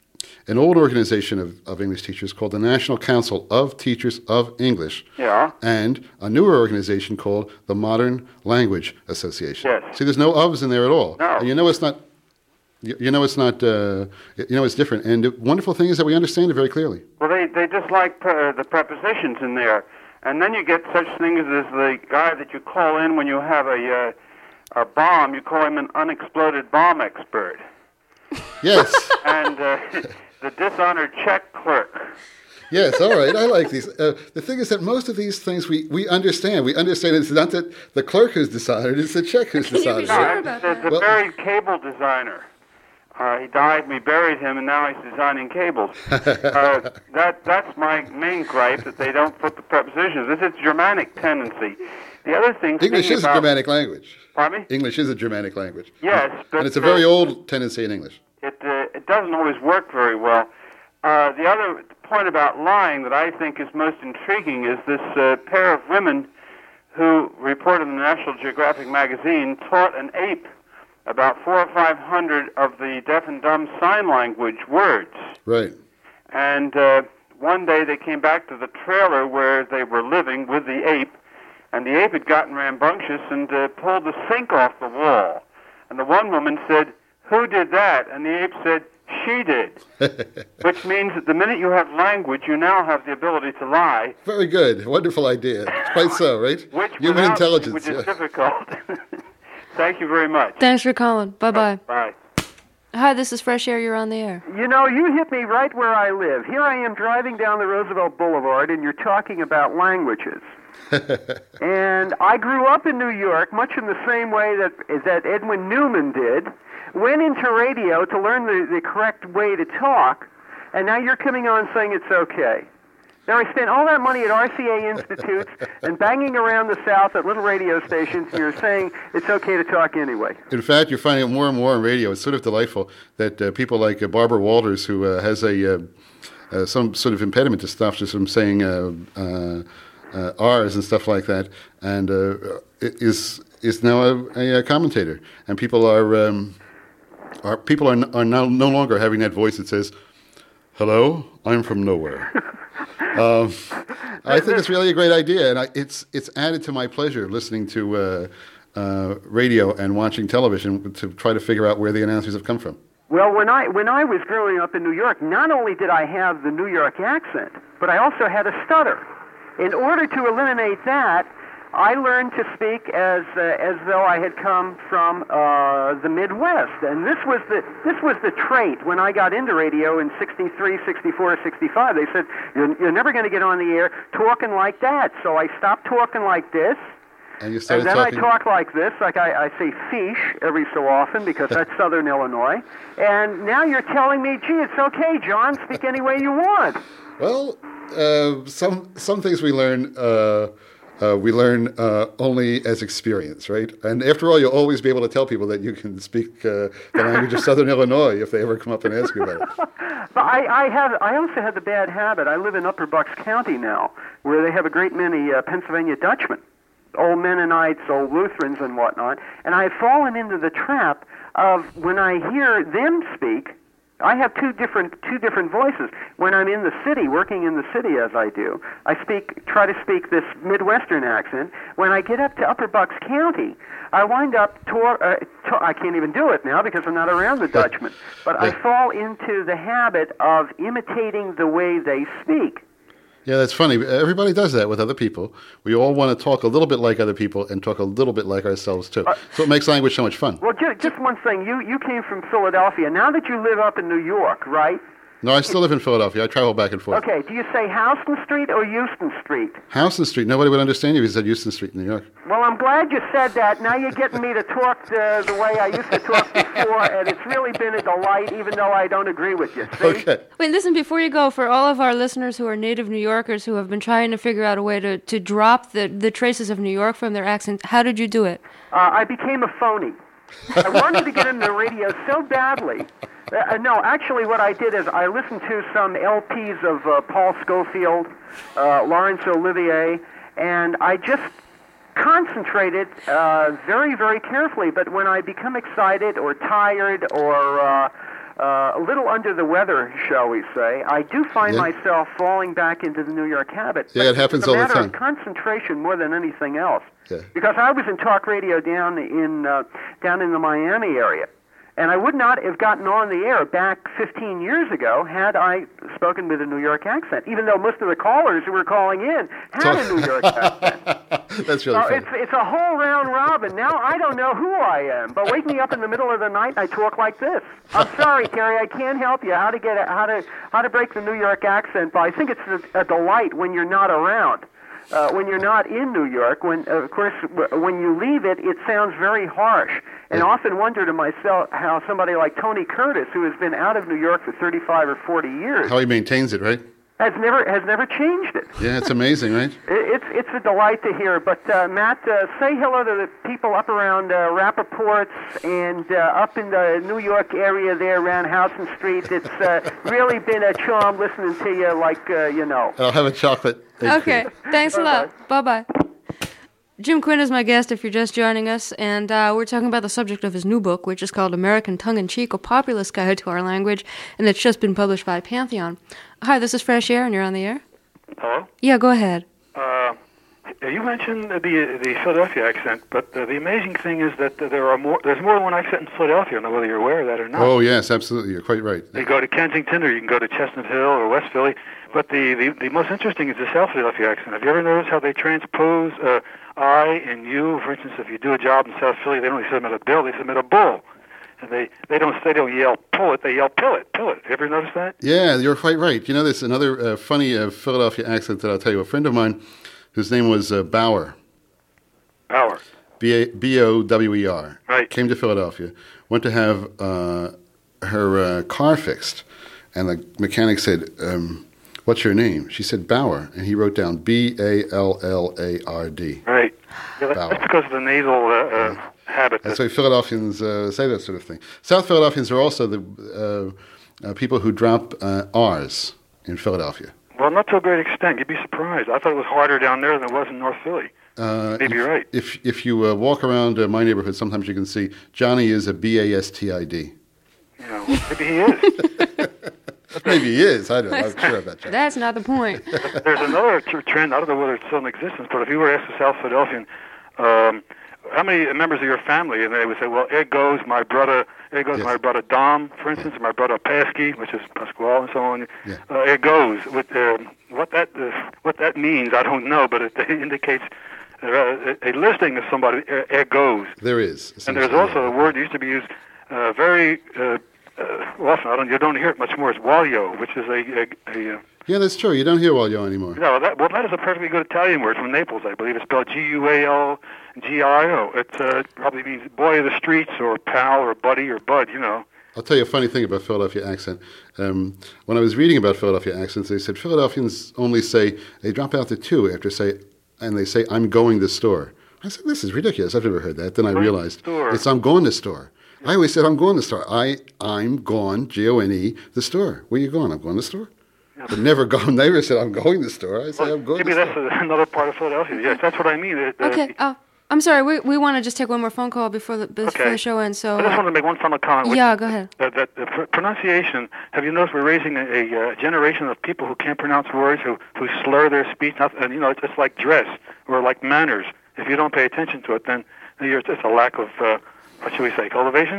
an old organization of, of English teachers called the National Council of Teachers of English. Yeah. And a newer organization called the Modern Language Association. Yes. See, there's no ofs in there at all. No. And you know it's not. You, you know it's not. Uh, you know it's different. And the wonderful thing is that we understand it very clearly. Well, they they just like pre- the prepositions in there, and then you get such things as the guy that you call in when you have a uh, a bomb. You call him an unexploded bomb expert. Yes. And uh, the dishonored check clerk. Yes, all right. I like these. Uh, the thing is that most of these things we, we understand. We understand it's not that the clerk who's dishonored, it's the check who's Can you be dishonored. sure right? about the, that? the Well- buried cable designer. Uh, he died, we buried him, and now he's designing cables. uh, that That's my main gripe, that they don't put the prepositions. This is a Germanic tendency. The other thing... English is about, a Germanic language. Pardon me? English is a Germanic language. Yes, but... And it's a very uh, old tendency in English. It, uh, it doesn't always work very well. Uh, the other point about lying that I think is most intriguing is this uh, pair of women who reported in the National Geographic magazine taught an ape about four or five hundred of the deaf and dumb sign language words. Right. And uh, one day they came back to the trailer where they were living with the ape, and the ape had gotten rambunctious and uh, pulled the sink off the wall. And the one woman said, "Who did that?" And the ape said, "She did." Which means that the minute you have language, you now have the ability to lie. Very good. Wonderful idea. It's quite so, right? Which Human without- intelligence. Which is yeah. difficult. Thank you very much. Thanks for calling. Bye-bye. Bye. Hi, this is Fresh Air. You're on the air. You know, you hit me right where I live. Here I am driving down the Roosevelt Boulevard, and you're talking about languages. And I grew up in New York, much in the same way that that Edwin Newman did. Went into radio to learn the, the correct way to talk, and now you're coming on saying it's okay. Now, I spent all that money at R C A institutes and banging around the South at little radio stations, and you're saying it's okay to talk anyway. In fact, you're finding it more and more on radio. It's sort of delightful that uh, people like uh, Barbara Walters, who uh, has a uh, uh, some sort of impediment to stuff, just from saying uh, uh, uh, R's and stuff like that, and uh, is is now a, a commentator. And people are um, are people are are now no longer having that voice that says, "Hello, I'm from nowhere." Um, I think it's really a great idea, and I, it's it's added to my pleasure of listening to uh, uh, radio and watching television to try to figure out where the announcers have come from. Well, when I when I was growing up in New York, not only did I have the New York accent, but I also had a stutter. In order to eliminate that, I learned to speak as uh, as though I had come from uh, the Midwest, and this was the this was the trait when I got into radio in sixty-three, sixty-four, sixty-five. They said you're, you're never going to get on the air talking like that. So I stopped talking like this, And you started and then talking. I talk like this, like I, I say "fish" every so often because that's Southern Illinois. And now you're telling me, "Gee, it's okay, John. Speak any way you want." Well, uh, some some things we learn. Uh, Uh, we learn uh, only as experience, right? And after all, you'll always be able to tell people that you can speak uh, the language of Southern Illinois if they ever come up and ask you about it. But I, I have. I also have the bad habit. I live in Upper Bucks County now, where they have a great many uh, Pennsylvania Dutchmen, old Mennonites, old Lutherans, and whatnot. And I've fallen into the trap of when I hear them speak. I have two different two different voices. When I'm in the city, working in the city as I do, I speak try to speak this Midwestern accent. When I get up to Upper Bucks County, I wind up tor- uh, to- I can't even do it now because I'm not around the Dutchmen. But I fall into the habit of imitating the way they speak. Yeah, that's funny. Everybody does that with other people. We all want to talk a little bit like other people and talk a little bit like ourselves, too. So it makes language so much fun. Well, ju- just one thing. You you came from Philadelphia. Now that you live up in New York, right? No, I still live in Philadelphia. I travel back and forth. Okay, do you say Houston Street or Euston Street? Houston Street. Nobody would understand you if you said Houston Street in New York. Well, I'm glad you said that. Now you're getting me to talk the, the way I used to talk before, and it's really been a delight, even though I don't agree with you. See? Okay. Wait, listen, before you go, for all of our listeners who are native New Yorkers who have been trying to figure out a way to, to drop the, the traces of New York from their accent, how did you do it? Uh, I became a phony. I wanted to get into the radio so badly. Uh, no, actually what I did is I listened to some L Ps of uh, Paul Scofield, uh, Laurence Olivier, and I just concentrated uh, very, very carefully. But when I become excited or tired or uh, uh, a little under the weather, shall we say, I do find Yeah. myself falling back into the New York habit. Yeah, But it happens it's a all the matter time. of concentration more than anything else. Yeah. Because I was in talk radio down in uh, down in the Miami area, and I would not have gotten on the air back fifteen years ago had I spoken with a New York accent, even though most of the callers who were calling in had a New York accent. That's really So funny. it's it's a whole round robin. Now I don't know who I am, but wake me up in the middle of the night, I talk like this. I'm sorry, Terry, I can't help you. How to get a, how to how to break the New York accent? But I think it's a, a delight when you're not around. Uh, when you're not in New York, when uh, of course w- when you leave it, it sounds very harsh. And Yeah. often wonder to myself how somebody like Tony Curtis, who has been out of New York for thirty-five or forty years, How he maintains it, right? has never has never changed it. Yeah, it's amazing, right? It- It's it's a delight to hear. But uh, Matt, uh, say hello to the people up around uh, Rappaport's and uh, up in the New York area there around Housen Street. It's uh, really been a charm listening to you, like uh, you know. I'll have a chocolate. egg Okay, cream. thanks a lot. Bye-bye. Jim Quinn is my guest if you're just joining us, and uh, we're talking about the subject of his new book, which is called American Tongue-in-Cheek, A Populist Guide to Our Language, and it's just been published by Pantheon. Hi, this is Fresh Air, and you're on the air. Hello? Yeah, go ahead. Uh, you mentioned the the Philadelphia accent, but uh, the amazing thing is that there are more. There's more than one accent in Philadelphia. I don't know whether you're aware of that or not. Oh, yes, absolutely. You're quite right. You go to Kensington, or you can go to Chestnut Hill or West Philly. But the, the, the most interesting is the South Philadelphia accent. Have you ever noticed how they transpose uh, I and you? For instance, if you do a job in South Philly, they don't submit a bill; they submit a bull. And they, they don't they don't yell pull it; they yell pill it, pill it. Have you ever noticed that? Yeah, you're quite right. You know, there's another uh, funny uh, Philadelphia accent that I'll tell you. A friend of mine, whose name was uh, Bauer, Bauer. B A B O W E R, Right. came to Philadelphia, went to have uh, her uh, car fixed, and the mechanic said, um, "What's your name?" She said, "Bauer," and he wrote down B A L L A R D. Right. Yeah, that, Bauer. that's because of the nasal uh, uh, habit. That's that- why Philadelphians uh, say that sort of thing. South Philadelphians are also the uh, uh, people who drop uh, R's in Philadelphia. Well, not to a great extent. You'd be surprised. I thought it was harder down there than it was in North Philly. Uh, Maybe if, you're right. If if you uh, walk around uh, my neighborhood, sometimes you can see Johnny is a B A S T I D. You know, maybe he is. Maybe he is. I don't know. I'm sure about that. That's not the point. There's another tr- trend. I don't know whether it's still in existence, but if you were asked a South Philadelphian, um, how many members of your family, and they would say, well, there goes my brother, there goes Yes. my brother Dom, for instance, or my brother Pasky, which is Pasquale, and so on. Yeah. Uh, it goes. With, uh, what that uh, what that means, I don't know, but it indicates uh, a, a listing of somebody. Uh, it goes. There is. And there's also a word that used to be used uh, very uh, uh, often. I don't. You don't hear it much more. It's walio, which is a, a, a uh, Yeah, that's true. You don't hear Walyo anymore. no, that, well, that is a perfectly good Italian word from Naples, I believe. It's spelled G U A L G I O. It uh, probably means boy of the streets or pal or buddy or bud, you know. I'll tell you a funny thing about Philadelphia accent. Um, when I was reading about Philadelphia accents, they said Philadelphians only say, they drop out the two after say, and they say, I'm going to store. I said, this is ridiculous. I've never heard that. Then I Going to realized store. it's I'm going to store. I always said I'm going to store. I, I'm gone, G O N E, the store. Where you going? I'm going to the store. But never go, never said I'm going to the store. I say I'm going Maybe to the that's store. a, another part of Philadelphia. Yes, that's what I mean. It, uh, Okay. Oh, I'm sorry. We we want to just take one more phone call before the before Okay. the show ends. So I just wanted to make one final comment. which- yeah, go ahead. Uh, that the pr- pronunciation, have you noticed we're raising a, a uh, generation of people who can't pronounce words, who, who slur their speech, not, and you know, it's, it's like dress or like manners. If you don't pay attention to it, then you're, it's a lack of, uh, what should we say, cultivation?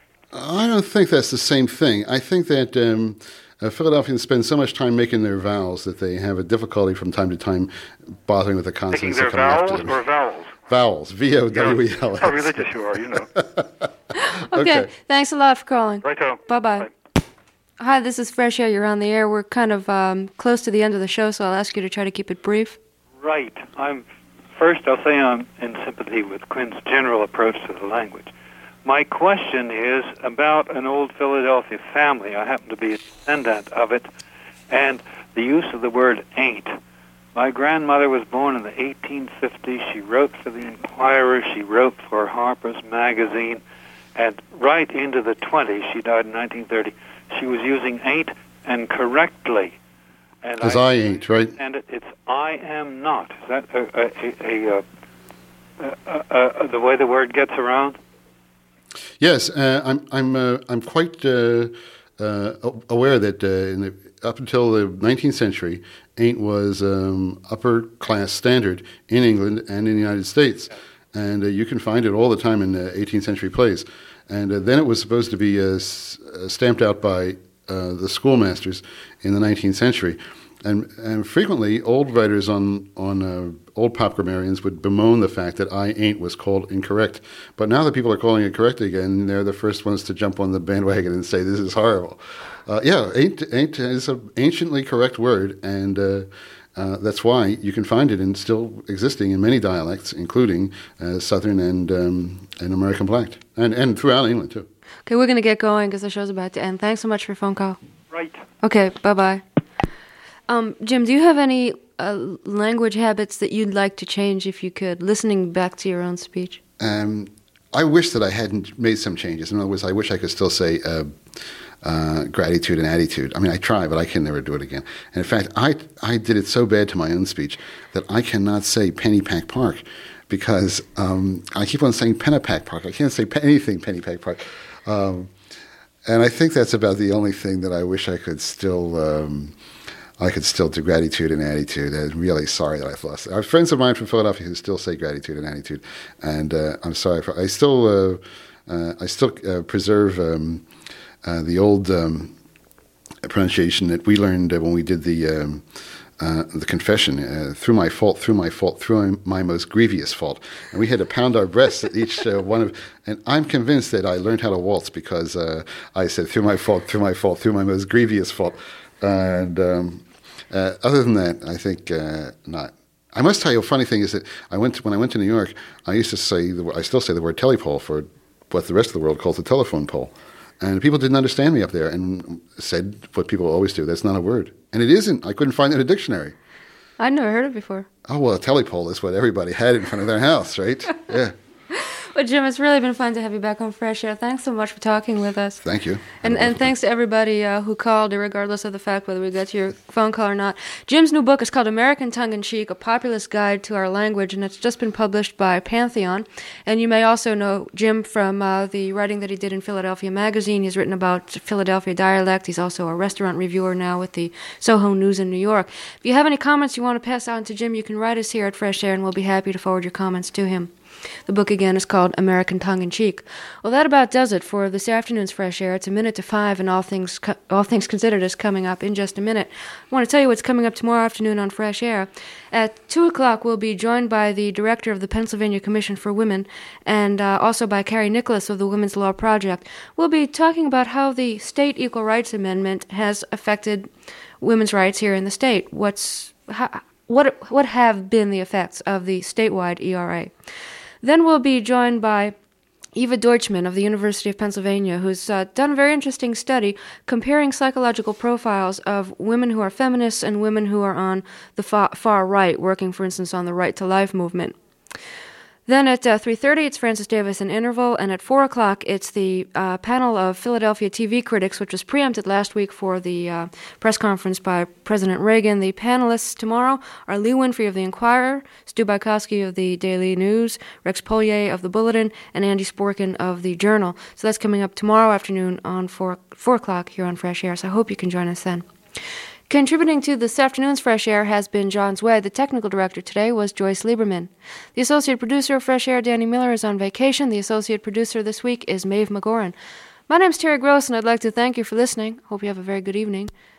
I don't think that's the same thing. I think that um, uh, Philadelphians spend so much time making their vowels that they have a difficulty from time to time bothering with the Taking consonants their that come after vowels them. or vowels? Vowels, V O W E L S. How religious you are, you know. Okay. Okay. Thanks a lot for calling. Righto. Bye-bye. Hi, this is Fresh Air. You're on the air. We're kind of um, close to the end of the show, so I'll ask you to try to keep it brief. Right. I'm first. I'll say I'm in sympathy with Quinn's general approach to the language. My question is about an old Philadelphia family. I happen to be a descendant of it, and the use of the word "ain't." My grandmother was born in the eighteen fifties. She wrote for the Inquirer. She wrote for Harper's Magazine, and right into the twenties, she died in nineteen thirty. She was using "ain't" and correctly. And As I ain't, right? And it, it's I am not. Is that a, a, a, a, a, a, a, the way the word gets around? Yes, uh, I'm I'm uh, I'm quite uh, uh, aware that uh, in the, up until the nineteenth century, ain't was um, upper class standard in England and in the United States. And uh, you can find it all the time in uh, eighteenth century plays. And uh, then it was supposed to be uh, s- uh, stamped out by uh, the schoolmasters in the nineteenth century. And, and frequently, old writers on, on uh, old pop grammarians would bemoan the fact that I ain't was called incorrect. But now that people are calling it correct again, they're the first ones to jump on the bandwagon and say, this is horrible. Uh, yeah, ain't, ain't is an anciently correct word, and uh, uh, that's why you can find it in still existing in many dialects, including uh, Southern and um, and American Black, and, and throughout England, too. Okay, we're going to get going because the show's about to end. Thanks so much for your phone call. Right. Okay, bye-bye. Um, Jim, do you have any uh, language habits that you'd like to change if you could, listening back to your own speech? Um, I wish that I hadn't made some changes. In other words, I wish I could still say uh, uh, gratitude and attitude. I mean, I try, but I can never do it again. And in fact, I I did it so bad to my own speech that I cannot say Pennypack Park because um, I keep on saying Pennypack Park. I can't say pe- anything Pennypack Park. Um, and I think that's about the only thing that I wish I could still... Um, I could still do gratitude and attitude. I'm really sorry that I've lost it. I have friends of mine from Philadelphia who still say gratitude and attitude, and uh, I'm sorry for. I still, uh, uh, I still uh, preserve um, uh, the old um, pronunciation that we learned uh, when we did the um, uh, the confession. Uh, through my fault, through my fault, through my most grievous fault, and we had to pound our breasts at each uh, one of. And I'm convinced that I learned how to waltz because uh, I said through my fault, through my fault, through my most grievous fault, and. Um, Uh, other than that, I think uh, not. I must tell you, a funny thing is that I went to, when I went to New York, I used to say, the, I still say the word telepole for what the rest of the world calls the telephone pole. And people didn't understand me up there and said what people always do, that's not a word. And it isn't. I couldn't find it in a dictionary. I'd never heard it before. Oh, well, a telepole is what everybody had in front of their house, right? Yeah. Well, Jim, it's really been fun to have you back on Fresh Air. Thanks so much for talking with us. Thank you. And and thanks to everybody uh, who called, regardless of the fact whether we got to your phone call or not. Jim's new book is called American Tongue-in-Cheek, A Populist Guide to Our Language, and it's just been published by Pantheon. And you may also know Jim from uh, the writing that he did in Philadelphia Magazine. He's written about Philadelphia dialect. He's also a restaurant reviewer now with the Soho News in New York. If you have any comments you want to pass on to Jim, you can write us here at Fresh Air, and we'll be happy to forward your comments to him. The book, again, is called American Tongue-in-Cheek. Well, that about does it for this afternoon's Fresh Air. It's a minute to five, and All Things co- All Things Considered is coming up in just a minute. I want to tell you what's coming up tomorrow afternoon on Fresh Air. At two o'clock, we'll be joined by the director of the Pennsylvania Commission for Women and uh, also by Carrie Nicholas of the Women's Law Project. We'll be talking about how the State Equal Rights Amendment has affected women's rights here in the state. What's how, what what have been the effects of the statewide E R A? Then we'll be joined by Eva Deutschman of the University of Pennsylvania, who's uh, done a very interesting study comparing psychological profiles of women who are feminists and women who are on the far, far right, working, for instance, on the Right to Life movement. Then at uh, three thirty, it's Francis Davis in Interval, and at four o'clock, it's the uh, panel of Philadelphia T V critics, which was preempted last week for the uh, press conference by President Reagan. The panelists tomorrow are Lee Winfrey of the Inquirer, Stu Bykowski of the Daily News, Rex Polier of the Bulletin, and Andy Sporkin of the Journal. So that's coming up tomorrow afternoon on four, four o'clock here on Fresh Air, so I hope you can join us then. Contributing to this afternoon's Fresh Air has been John Zwed. The technical director today was Joyce Lieberman. The associate producer of Fresh Air, Danny Miller, is on vacation. The associate producer this week is Maeve McGoran. My name's Terry Gross, and I'd like to thank you for listening. Hope you have a very good evening.